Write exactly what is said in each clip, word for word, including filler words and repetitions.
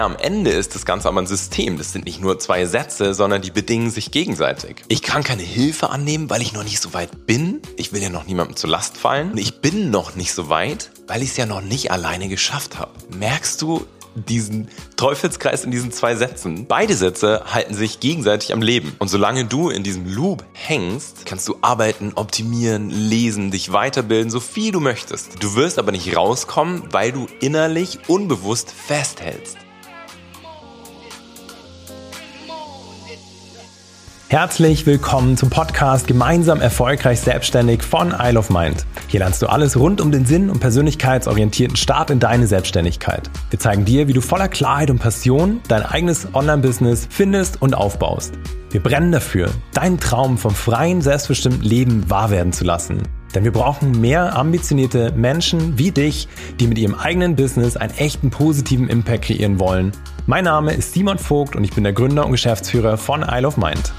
Am Ende ist das Ganze aber ein System. Das sind nicht nur zwei Sätze, sondern die bedingen sich gegenseitig. Ich kann keine Hilfe annehmen, weil ich noch nicht so weit bin. Ich will ja noch niemandem zur Last fallen. Und ich bin noch nicht so weit, weil ich es ja noch nicht alleine geschafft habe. Merkst du diesen Teufelskreis in diesen zwei Sätzen? Beide Sätze halten sich gegenseitig am Leben. Und solange du in diesem Loop hängst, kannst du arbeiten, optimieren, lesen, dich weiterbilden, so viel du möchtest. Du wirst aber nicht rauskommen, weil du innerlich unbewusst festhältst. Herzlich willkommen zum Podcast Gemeinsam erfolgreich selbstständig von Isle of Mind. Hier lernst du alles rund um den Sinn und persönlichkeitsorientierten Start in deine Selbstständigkeit. Wir zeigen dir, wie du voller Klarheit und Passion dein eigenes Online-Business findest und aufbaust. Wir brennen dafür, deinen Traum vom freien, selbstbestimmten Leben wahr werden zu lassen. Denn wir brauchen mehr ambitionierte Menschen wie dich, die mit ihrem eigenen Business einen echten positiven Impact kreieren wollen. Mein Name ist Simon Vogt und ich bin der Gründer und Geschäftsführer von Isle of Mind.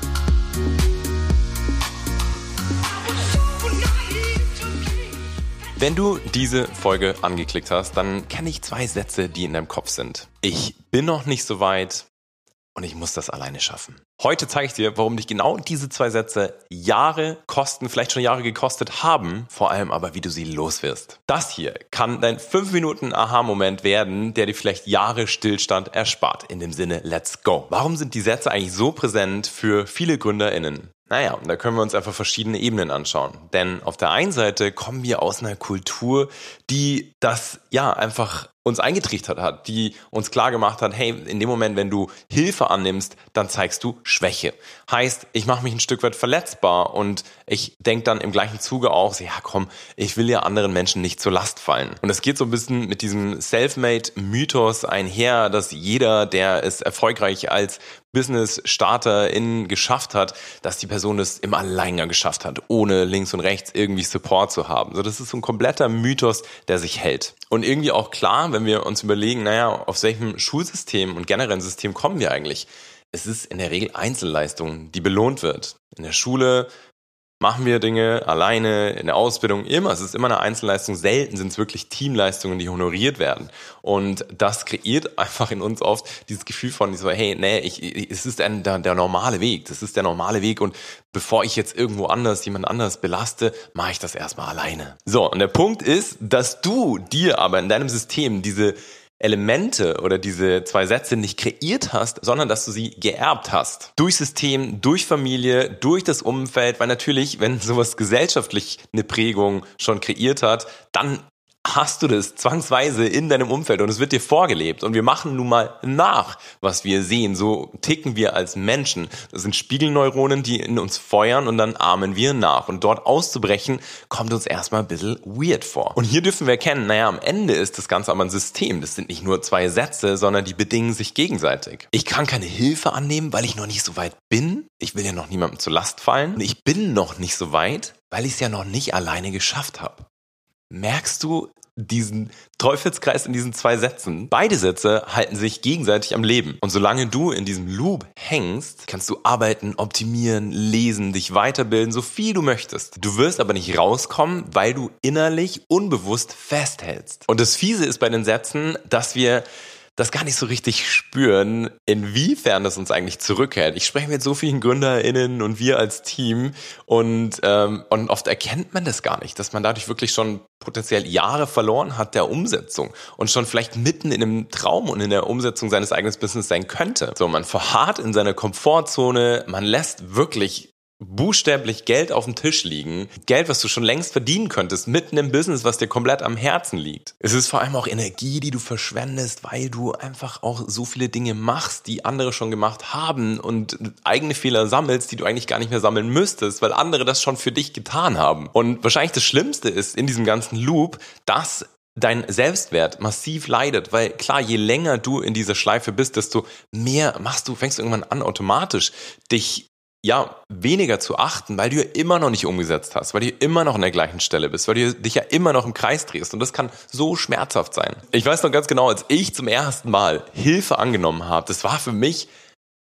Wenn du diese Folge angeklickt hast, dann kenne ich zwei Sätze, die in deinem Kopf sind. Ich bin noch nicht so weit und ich muss das alleine schaffen. Heute zeige ich dir, warum dich genau diese zwei Sätze Jahre kosten, vielleicht schon Jahre gekostet haben, vor allem aber, wie du sie los wirst. Das hier kann dein fünf Minuten Aha-Moment werden, der dir vielleicht Jahre Stillstand erspart. In dem Sinne, let's go. Warum sind die Sätze eigentlich so präsent für viele GründerInnen? Naja, da können wir uns einfach verschiedene Ebenen anschauen. Denn auf der einen Seite kommen wir aus einer Kultur, die das ja einfach uns eingetrichtert hat, die uns klar gemacht hat, hey, in dem Moment, wenn du Hilfe annimmst, dann zeigst du Schwäche. Heißt, ich mache mich ein Stück weit verletzbar und ich denke dann im gleichen Zuge auch, ja komm, ich will ja anderen Menschen nicht zur Last fallen. Und es geht so ein bisschen mit diesem Selfmade-Mythos einher, dass jeder, der es erfolgreich als Business-StarterIn geschafft hat, dass die Person es im Alleingang geschafft hat, ohne links und rechts irgendwie Support zu haben. So, das ist so ein kompletter Mythos, der sich hält. Und irgendwie auch klar, wenn wir uns überlegen, naja, auf welchem Schulsystem und generellen System kommen wir eigentlich? Es ist in der Regel Einzelleistung, die belohnt wird. In der Schule machen wir Dinge alleine, in der Ausbildung immer. Es ist immer eine Einzelleistung. Selten sind es wirklich Teamleistungen, die honoriert werden. Und das kreiert einfach in uns oft dieses Gefühl von, so, hey, nee, ich, es ist ein, der, der normale Weg. Das ist der normale Weg. Und bevor ich jetzt irgendwo anders, jemand anders belaste, mache ich das erstmal alleine. So, und der Punkt ist, dass du dir aber in deinem System diese Elemente oder diese zwei Sätze nicht kreiert hast, sondern dass du sie geerbt hast. Durch System, durch Familie, durch das Umfeld, weil natürlich, wenn sowas gesellschaftlich eine Prägung schon kreiert hat, dann hast du das zwangsweise in deinem Umfeld und es wird dir vorgelebt und wir machen nun mal nach, was wir sehen. So ticken wir als Menschen. Das sind Spiegelneuronen, die in uns feuern und dann ahmen wir nach. Und dort auszubrechen, kommt uns erstmal ein bisschen weird vor. Und hier dürfen wir erkennen, naja, am Ende ist das Ganze aber ein System. Das sind nicht nur zwei Sätze, sondern die bedingen sich gegenseitig. Ich kann keine Hilfe annehmen, weil ich noch nicht so weit bin. Ich will ja noch niemandem zur Last fallen. Und ich bin noch nicht so weit, weil ich es ja noch nicht alleine geschafft habe. Merkst du diesen Teufelskreis in diesen zwei Sätzen? Beide Sätze halten sich gegenseitig am Leben. Und solange du in diesem Loop hängst, kannst du arbeiten, optimieren, lesen, dich weiterbilden, so viel du möchtest. Du wirst aber nicht rauskommen, weil du innerlich unbewusst festhältst. Und das Fiese ist bei den Sätzen, dass wir das gar nicht so richtig spüren, inwiefern das uns eigentlich zurückhält. Ich spreche mit so vielen GründerInnen und wir als Team und, ähm, und oft erkennt man das gar nicht, dass man dadurch wirklich schon potenziell Jahre verloren hat der Umsetzung und schon vielleicht mitten in einem Traum und in der Umsetzung seines eigenen Business sein könnte. So, man verharrt in seiner Komfortzone, man lässt wirklich buchstäblich Geld auf dem Tisch liegen. Geld, was du schon längst verdienen könntest, mitten im Business, was dir komplett am Herzen liegt. Es ist vor allem auch Energie, die du verschwendest, weil du einfach auch so viele Dinge machst, die andere schon gemacht haben und eigene Fehler sammelst, die du eigentlich gar nicht mehr sammeln müsstest, weil andere das schon für dich getan haben. Und wahrscheinlich das Schlimmste ist in diesem ganzen Loop, dass dein Selbstwert massiv leidet, weil klar, je länger du in dieser Schleife bist, desto mehr machst du, fängst du irgendwann an, automatisch dich ja, weniger zu achten, weil du ja immer noch nicht umgesetzt hast, weil du immer noch an der gleichen Stelle bist, weil du dich ja immer noch im Kreis drehst und das kann so schmerzhaft sein. Ich weiß noch ganz genau, als ich zum ersten Mal Hilfe angenommen habe, das war für mich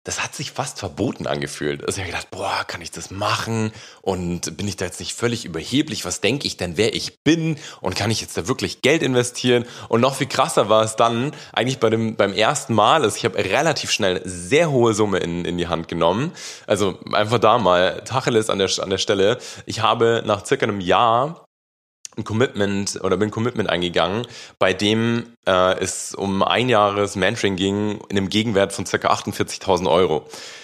das hat sich fast verboten angefühlt. Also ich habe gedacht, boah, kann ich das machen? Und bin ich da jetzt nicht völlig überheblich? Was denke ich denn, wer ich bin? Und kann ich jetzt da wirklich Geld investieren? Und noch viel krasser war es dann eigentlich bei dem beim ersten Mal. Also ich habe relativ schnell eine sehr hohe Summe in, in die Hand genommen. Also einfach da mal Tacheles an der, an der Stelle. Ich habe nach circa einem Jahr ein Commitment oder bin ein Commitment eingegangen, bei dem äh, es um ein Jahres Mentoring ging, in einem Gegenwert von ca. achtundvierzigtausend Euro.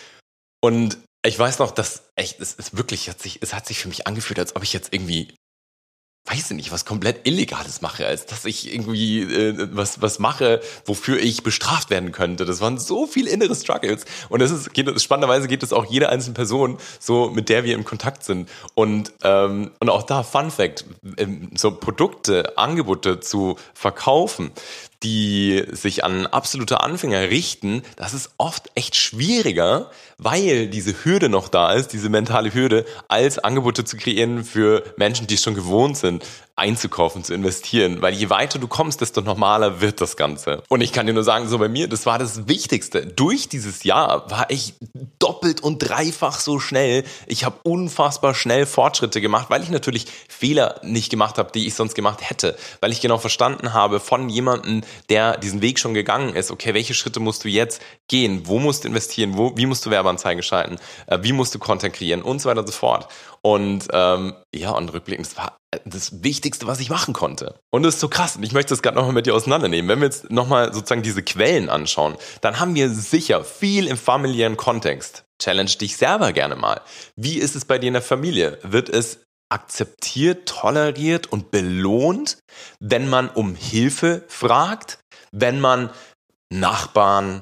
Und ich weiß noch, dass echt, es ist wirklich, hat sich, es hat sich für mich angefühlt, als ob ich jetzt irgendwie, weiß ich nicht, was komplett Illegales mache, als dass ich irgendwie äh, was was mache, wofür ich bestraft werden könnte. Das waren so viele innere Struggles. Und das ist, geht, spannenderweise geht es auch jeder einzelne Person, so mit der wir im Kontakt sind. Und ähm, und auch da, Fun Fact, ähm, so Produkte, Angebote zu verkaufen, die sich an absolute Anfänger richten, das ist oft echt schwieriger, weil diese Hürde noch da ist, diese mentale Hürde, als Angebote zu kreieren für Menschen, die schon gewohnt sind, einzukaufen, zu investieren. Weil je weiter du kommst, desto normaler wird das Ganze. Und ich kann dir nur sagen, so bei mir, das war das Wichtigste. Durch dieses Jahr war ich doppelt und dreifach so schnell. Ich habe unfassbar schnell Fortschritte gemacht, weil ich natürlich Fehler nicht gemacht habe, die ich sonst gemacht hätte. Weil ich genau verstanden habe von jemandem, der diesen Weg schon gegangen ist. Okay, welche Schritte musst du jetzt gehen? Wo musst du investieren? Wo, wie musst du Werbeanzeigen schalten? Äh, wie musst du Content kreieren? Und so weiter und so fort. Und ähm, ja, und rückblickend, das war das Wichtigste, was ich machen konnte. Und das ist so krass. Und ich möchte das gerade nochmal mit dir auseinandernehmen. Wenn wir jetzt nochmal sozusagen diese Quellen anschauen, dann haben wir sicher viel im familiären Kontext. Challenge dich selber gerne mal. Wie ist es bei dir in der Familie? Wird es akzeptiert, toleriert und belohnt, wenn man um Hilfe fragt, wenn man Nachbarn,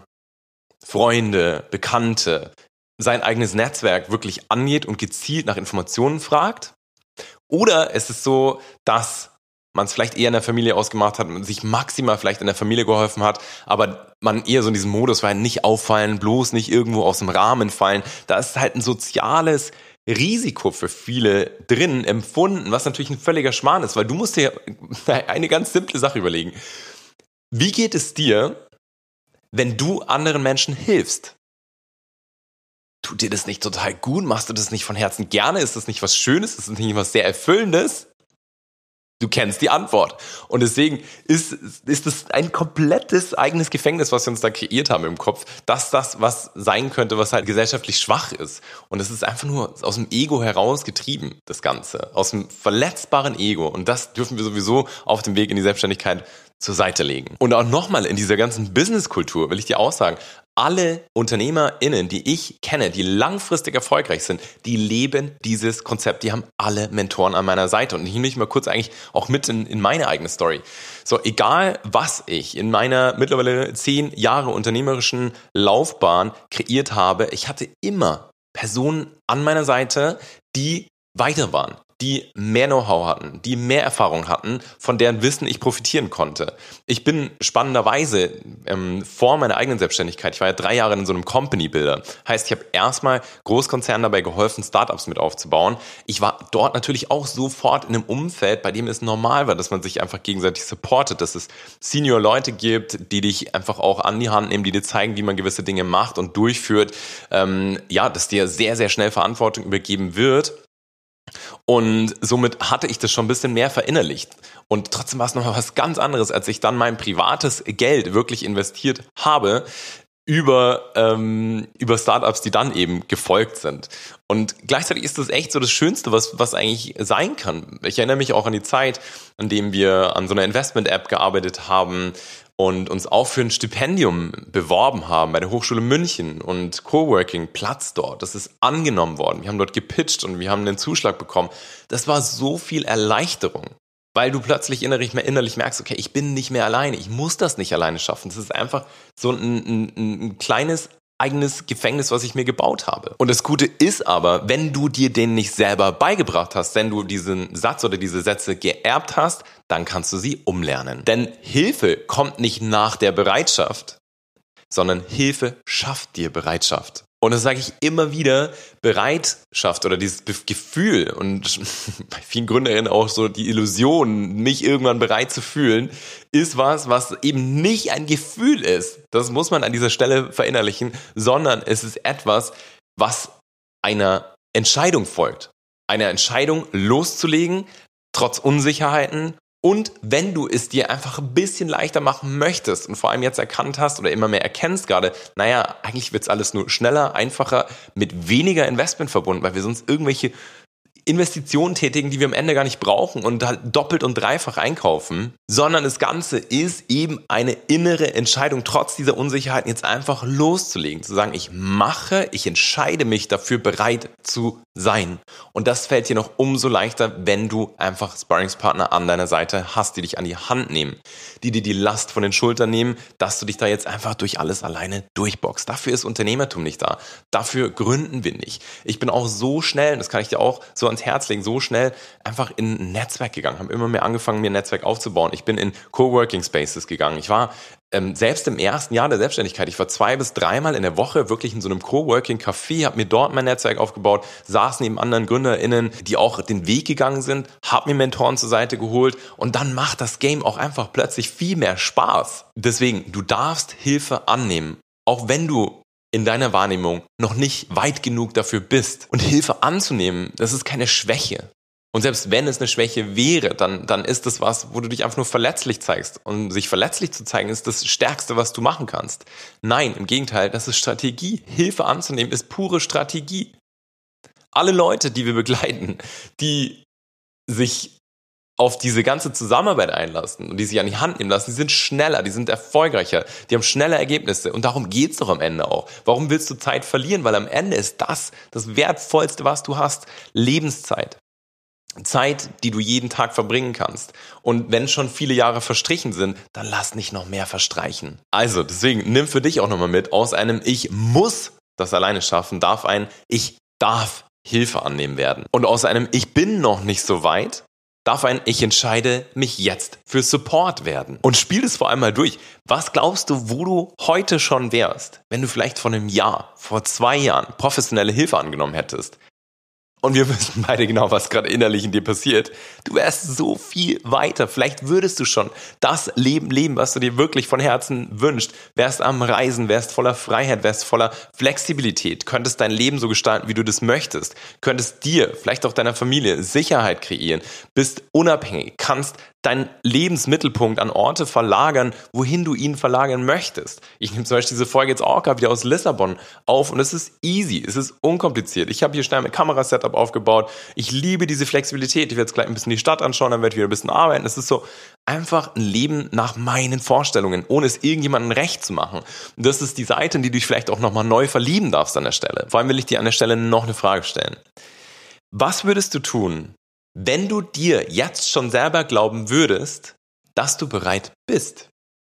Freunde, Bekannte, sein eigenes Netzwerk wirklich angeht und gezielt nach Informationen fragt? Oder ist es so, dass man es vielleicht eher in der Familie ausgemacht hat und sich maximal vielleicht in der Familie geholfen hat, aber man eher so in diesem Modus war, nicht auffallen, bloß nicht irgendwo aus dem Rahmen fallen. Da ist halt ein soziales Risiko für viele drin empfunden, was natürlich ein völliger Schmarrn ist, weil du musst dir eine ganz simple Sache überlegen. Wie geht es dir, wenn du anderen Menschen hilfst? Tut dir das nicht total gut? Machst du das nicht von Herzen gerne? Ist das nicht was Schönes? Ist das nicht was sehr Erfüllendes? Du kennst die Antwort. Und deswegen ist, ist das ein komplettes eigenes Gefängnis, was wir uns da kreiert haben im Kopf, dass das was sein könnte, was halt gesellschaftlich schwach ist. Und es ist einfach nur aus dem Ego heraus getrieben, das Ganze. Aus dem verletzbaren Ego. Und das dürfen wir sowieso auf dem Weg in die Selbstständigkeit zur Seite legen. Und auch nochmal in dieser ganzen Businesskultur will ich dir auch sagen, alle UnternehmerInnen, die ich kenne, die langfristig erfolgreich sind, die leben dieses Konzept. Die haben alle Mentoren an meiner Seite. Und ich nehme mich mal kurz eigentlich auch mit in, in meine eigene Story. So, egal was ich in meiner mittlerweile zehn Jahre unternehmerischen Laufbahn kreiert habe, ich hatte immer Personen an meiner Seite, die weiter waren, die mehr Know-how hatten, die mehr Erfahrung hatten, von deren Wissen ich profitieren konnte. Ich bin spannenderweise ähm, vor meiner eigenen Selbstständigkeit, ich war ja drei Jahre in so einem Company-Builder. Heißt, ich habe erstmal Großkonzernen dabei geholfen, Startups mit aufzubauen. Ich war dort natürlich auch sofort in einem Umfeld, bei dem es normal war, dass man sich einfach gegenseitig supportet, dass es Senior-Leute gibt, die dich einfach auch an die Hand nehmen, die dir zeigen, wie man gewisse Dinge macht und durchführt. Ähm, ja, dass dir sehr, sehr schnell Verantwortung übergeben wird. Und somit hatte ich das schon ein bisschen mehr verinnerlicht. Und trotzdem war es nochmal was ganz anderes, als ich dann mein privates Geld wirklich investiert habe über, ähm, über Startups, die dann eben gefolgt sind. Und gleichzeitig ist das echt so das Schönste, was, was eigentlich sein kann. Ich erinnere mich auch an die Zeit, an dem wir an so einer Investment-App gearbeitet haben und uns auch für ein Stipendium beworben haben bei der Hochschule München und Coworking-Platz dort. Das ist angenommen worden. Wir haben dort gepitcht und wir haben einen Zuschlag bekommen. Das war so viel Erleichterung, weil du plötzlich innerlich, innerlich merkst, okay, ich bin nicht mehr alleine. Ich muss das nicht alleine schaffen. Das ist einfach so ein, ein, ein kleines eigenes Gefängnis, was ich mir gebaut habe. Und das Gute ist aber, wenn du dir den nicht selber beigebracht hast, wenn du diesen Satz oder diese Sätze geerbt hast, dann kannst du sie umlernen. Denn Hilfe kommt nicht nach der Bereitschaft, sondern Hilfe schafft dir Bereitschaft. Und das sage ich immer wieder, Bereitschaft oder dieses Gefühl und bei vielen Gründerinnen auch so die Illusion, mich irgendwann bereit zu fühlen, ist was, was eben nicht ein Gefühl ist. Das muss man an dieser Stelle verinnerlichen, sondern es ist etwas, was einer Entscheidung folgt. Eine Entscheidung loszulegen, trotz Unsicherheiten. Und wenn du es dir einfach ein bisschen leichter machen möchtest und vor allem jetzt erkannt hast oder immer mehr erkennst gerade, naja, eigentlich wird's alles nur schneller, einfacher, mit weniger Investment verbunden, weil wir sonst irgendwelche Investitionen tätigen, die wir am Ende gar nicht brauchen und halt doppelt und dreifach einkaufen, sondern das Ganze ist eben eine innere Entscheidung, trotz dieser Unsicherheiten jetzt einfach loszulegen, zu sagen, ich mache, ich entscheide mich dafür, bereit zu sein. Und das fällt dir noch umso leichter, wenn du einfach Sparringspartner an deiner Seite hast, die dich an die Hand nehmen, die dir die Last von den Schultern nehmen, dass du dich da jetzt einfach durch alles alleine durchboxst. Dafür ist Unternehmertum nicht da. Dafür gründen wir nicht. Ich bin auch so schnell, das kann ich dir auch so ans Herz legen, so schnell einfach in ein Netzwerk gegangen, habe immer mehr angefangen, mir ein Netzwerk aufzubauen. Ich bin in Coworking Spaces gegangen. Ich war ähm, selbst im ersten Jahr der Selbstständigkeit, ich war zwei bis dreimal in der Woche wirklich in so einem Coworking Café, habe mir dort mein Netzwerk aufgebaut, saß neben anderen GründerInnen, die auch den Weg gegangen sind, habe mir Mentoren zur Seite geholt und dann macht das Game auch einfach plötzlich viel mehr Spaß. Deswegen, du darfst Hilfe annehmen, auch wenn du in deiner Wahrnehmung noch nicht weit genug dafür bist. Und Hilfe anzunehmen, das ist keine Schwäche. Und selbst wenn es eine Schwäche wäre, dann, dann ist das was, wo du dich einfach nur verletzlich zeigst. Und sich verletzlich zu zeigen, ist das Stärkste, was du machen kannst. Nein, im Gegenteil, das ist Strategie. Hilfe anzunehmen ist pure Strategie. Alle Leute, die wir begleiten, die sich auf diese ganze Zusammenarbeit einlassen und die sich an die Hand nehmen lassen, die sind schneller, die sind erfolgreicher, die haben schneller Ergebnisse und darum geht's doch am Ende auch. Warum willst du Zeit verlieren? Weil am Ende ist das das Wertvollste, was du hast, Lebenszeit. Zeit, die du jeden Tag verbringen kannst. Und wenn schon viele Jahre verstrichen sind, dann lass nicht noch mehr verstreichen. Also deswegen nimm für dich auch nochmal mit, aus einem Ich muss das alleine schaffen, darf ein Ich darf Hilfe annehmen werden. Und aus einem Ich bin noch nicht so weit, darf ein Ich entscheide mich jetzt für Support werden. Und spiel es vor allem mal durch. Was glaubst du, wo du heute schon wärst, wenn du vielleicht vor einem Jahr, vor zwei Jahren professionelle Hilfe angenommen hättest? Und wir wissen beide genau, was gerade innerlich in dir passiert. Du wärst so viel weiter. Vielleicht würdest du schon das Leben leben, was du dir wirklich von Herzen wünschst. Wärst am Reisen, wärst voller Freiheit, wärst voller Flexibilität. Könntest dein Leben so gestalten, wie du das möchtest. Könntest dir, vielleicht auch deiner Familie, Sicherheit kreieren. Bist unabhängig, kannst deinen Lebensmittelpunkt an Orte verlagern, wohin du ihn verlagern möchtest. Ich nehme zum Beispiel diese Folge jetzt auch gerade wieder aus Lissabon auf und es ist easy, es ist unkompliziert. Ich habe hier schnell mein Kamerasetup aufgebaut. Ich liebe diese Flexibilität. Ich werde jetzt gleich ein bisschen die Stadt anschauen, dann werde ich wieder ein bisschen arbeiten. Es ist so einfach ein Leben nach meinen Vorstellungen, ohne es irgendjemandem recht zu machen. Und das ist die Seite, in die du dich vielleicht auch nochmal neu verlieben darfst an der Stelle. Vor allem will ich dir an der Stelle noch eine Frage stellen. Was würdest du tun, wenn du dir jetzt schon selber glauben würdest, dass du bereit bist?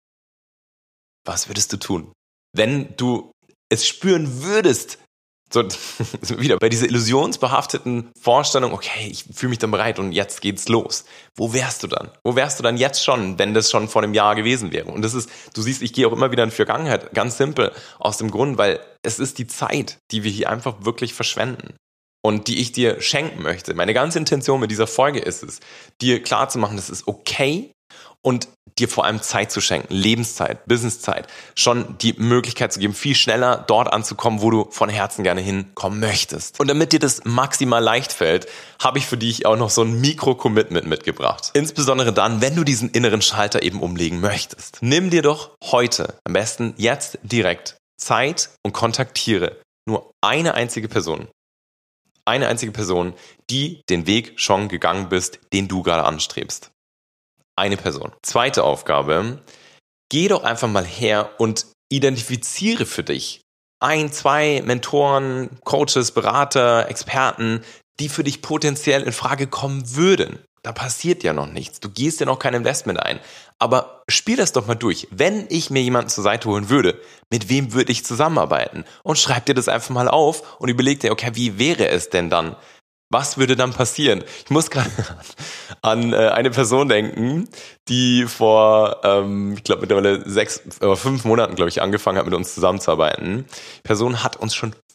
Was würdest du tun? Wenn du es spüren würdest, so wieder bei dieser illusionsbehafteten Vorstellung, okay, ich fühle mich dann bereit und jetzt geht's los. Wo wärst du dann? Wo wärst du dann jetzt schon, wenn das schon vor einem Jahr gewesen wäre? Und das ist, du siehst, ich gehe auch immer wieder in die Vergangenheit, ganz simpel, aus dem Grund, weil es ist die Zeit, die wir hier einfach wirklich verschwenden. Und die ich dir schenken möchte. Meine ganze Intention mit dieser Folge ist es, dir klarzumachen, das ist okay und dir vor allem Zeit zu schenken, Lebenszeit, Businesszeit, schon die Möglichkeit zu geben, viel schneller dort anzukommen, wo du von Herzen gerne hinkommen möchtest. Und damit dir das maximal leicht fällt, habe ich für dich auch noch so ein Mikro-Commitment mitgebracht. Insbesondere dann, wenn du diesen inneren Schalter eben umlegen möchtest. Nimm dir doch heute, am besten jetzt direkt, Zeit und kontaktiere nur eine einzige Person. Eine einzige Person, die den Weg schon gegangen bist, den du gerade anstrebst. Eine Person. Zweite Aufgabe, geh doch einfach mal her und identifiziere für dich ein, zwei Mentoren, Coaches, Berater, Experten, die für dich potenziell in Frage kommen würden. Da passiert ja noch nichts. Du gehst ja noch kein Investment ein. Aber spiel das doch mal durch. Wenn ich mir jemanden zur Seite holen würde, mit wem würde ich zusammenarbeiten? Und schreib dir das einfach mal auf und überleg dir, okay, wie wäre es denn dann? Was würde dann passieren? Ich muss gerade an äh, eine Person denken, die vor, ähm, ich glaube mittlerweile sechs oder fünf Monaten, glaube ich, angefangen hat, mit uns zusammenzuarbeiten. Die Person hat uns schon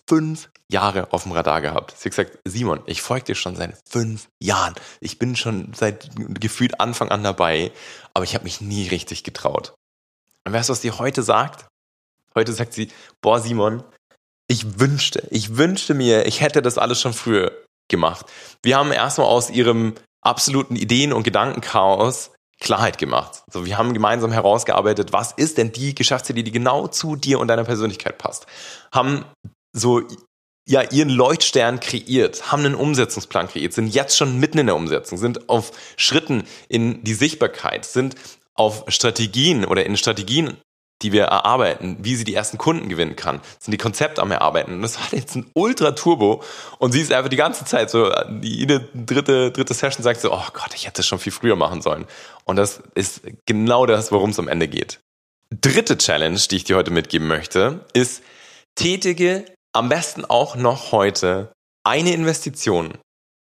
fünf Jahre auf dem Radar gehabt. Sie hat gesagt, Simon, ich folge dir schon seit fünf Jahren. Ich bin schon seit gefühlt Anfang an dabei, aber ich habe mich nie richtig getraut. Und weißt du, was sie heute sagt? Heute sagt sie, boah Simon, ich wünschte, ich wünschte mir, ich hätte das alles schon früher gemacht. Wir haben erstmal aus ihrem absoluten Ideen- und Gedankenchaos Klarheit gemacht. Also wir haben gemeinsam herausgearbeitet, was ist denn die Geschäftsidee, die genau zu dir und deiner Persönlichkeit passt. Haben so ja ihren Leuchtstern kreiert, haben einen Umsetzungsplan kreiert, sind jetzt schon mitten in der Umsetzung, sind auf Schritten in die Sichtbarkeit, sind auf Strategien oder in Strategien, die wir erarbeiten, wie sie die ersten Kunden gewinnen kann, sind die Konzepte am Erarbeiten. Und das hat jetzt ein Ultra-Turbo und sie ist einfach die ganze Zeit so, jede dritte, dritte Session sagt so, oh Gott, ich hätte das schon viel früher machen sollen. Und das ist genau das, worum es am Ende geht. Dritte Challenge, die ich dir heute mitgeben möchte, ist, tätige am besten auch noch heute eine Investition.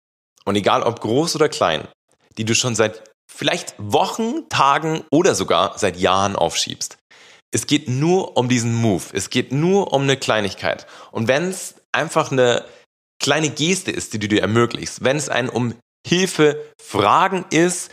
Und egal ob groß oder klein, die du schon seit vielleicht Wochen, Tagen oder sogar seit Jahren aufschiebst. Es geht nur um diesen Move. Es geht nur um eine Kleinigkeit. Und wenn es einfach eine kleine Geste ist, die du dir ermöglichst, wenn es ein um Hilfe fragen ist,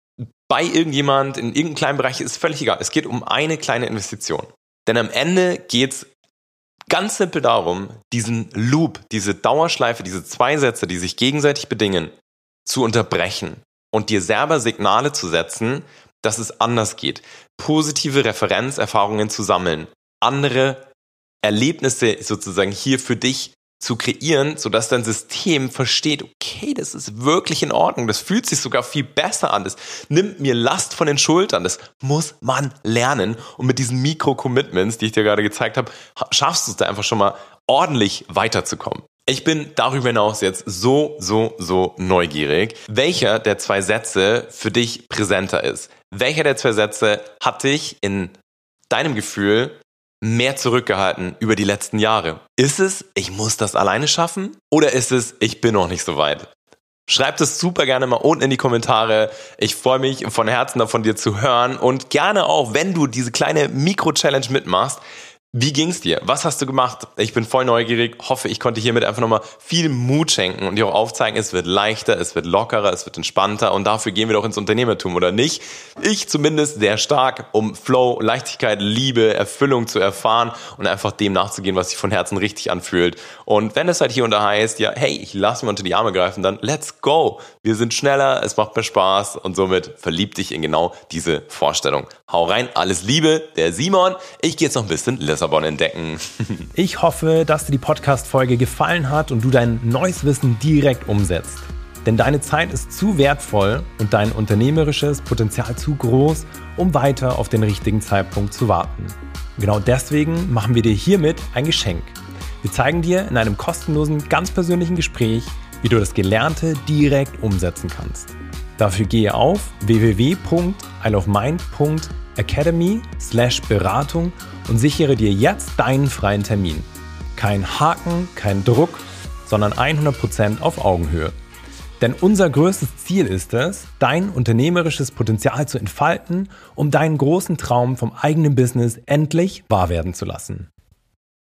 bei irgendjemand, in irgendeinem kleinen Bereich, ist völlig egal. Es geht um eine kleine Investition. Denn am Ende geht es ganz simpel darum, diesen Loop, diese Dauerschleife, diese zwei Sätze, die sich gegenseitig bedingen, zu unterbrechen und dir selber Signale zu setzen, dass es anders geht. Positive Referenzerfahrungen zu sammeln, andere Erlebnisse sozusagen hier für dich zu kreieren, sodass dein System versteht, okay, das ist wirklich in Ordnung, das fühlt sich sogar viel besser an, das nimmt mir Last von den Schultern, das muss man lernen. Und mit diesen Mikro-Commitments, die ich dir gerade gezeigt habe, schaffst du es da einfach schon mal ordentlich weiterzukommen. Ich bin darüber hinaus jetzt so, so, so neugierig, welcher der zwei Sätze für dich präsenter ist. Welcher der zwei Sätze hat dich in deinem Gefühl mehr zurückgehalten über die letzten Jahre? Ist es, ich muss das alleine schaffen? Oder ist es, ich bin noch nicht so weit? Schreib das super gerne mal unten in die Kommentare. Ich freue mich von Herzen davon, dir zu hören. Und gerne auch, wenn du diese kleine Mikro-Challenge mitmachst, wie ging's dir? Was hast du gemacht? Ich bin voll neugierig, hoffe, ich konnte hiermit einfach nochmal viel Mut schenken und dir auch aufzeigen, es wird leichter, es wird lockerer, es wird entspannter und dafür gehen wir doch ins Unternehmertum, oder nicht? Ich zumindest sehr stark, um Flow, Leichtigkeit, Liebe, Erfüllung zu erfahren und einfach dem nachzugehen, was sich von Herzen richtig anfühlt. Und wenn es halt hier und da heißt, ja, hey, ich lasse mir unter die Arme greifen, dann let's go! Wir sind schneller, es macht mehr Spaß und somit verlieb dich in genau diese Vorstellung. Hau rein, alles Liebe, der Simon. Ich gehe jetzt noch ein bisschen Lissabon entdecken. Ich hoffe, dass dir die Podcast-Folge gefallen hat und du dein neues Wissen direkt umsetzt. Denn deine Zeit ist zu wertvoll und dein unternehmerisches Potenzial zu groß, um weiter auf den richtigen Zeitpunkt zu warten. Und genau deswegen machen wir dir hiermit ein Geschenk. Wir zeigen dir in einem kostenlosen, ganz persönlichen Gespräch, wie du das Gelernte direkt umsetzen kannst. Dafür gehe auf w w w punkt isleofmind punkt academy slash Beratung und sichere dir jetzt deinen freien Termin. Kein Haken, kein Druck, sondern hundert Prozent auf Augenhöhe. Denn unser größtes Ziel ist es, dein unternehmerisches Potenzial zu entfalten, um deinen großen Traum vom eigenen Business endlich wahr werden zu lassen.